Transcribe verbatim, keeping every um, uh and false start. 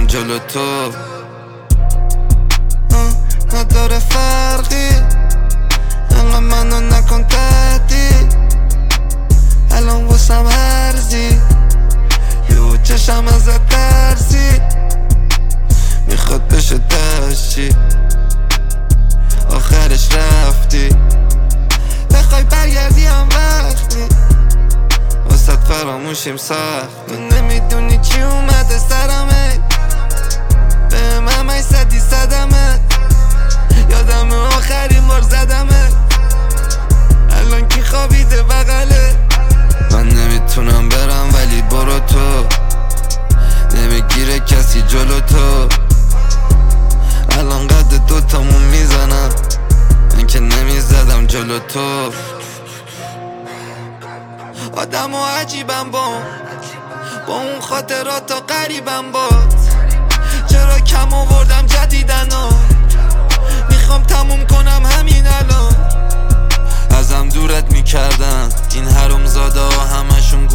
جلو تو نداره فرقی، انقدر منو نکن تهدید، الان واسم هرزی یهو چشم ازت ترسید، میخواد بشه دشتی آخرش رفتی، بخوای برگردی هم وقتی واسه فراموشیم سخت. تو نمیدونی چی اومده سرمه، به من همه صدی صدمه، یادم آخرین بار زدمه، الان کی خوابیده بغله. من نمیتونم برم ولی برو تو، نمیگیره کسی جلو تو، الان قد دوتامون میزنم، من که نمیزدم جلو تو. آدم و عجیبم با اون با اون خاطرات تا قریبم باد، چرا کم آوردم جدیدن ها، میخوام تموم کنم همین الان. ازم دورت میکردن این حرومزاده ها، همشون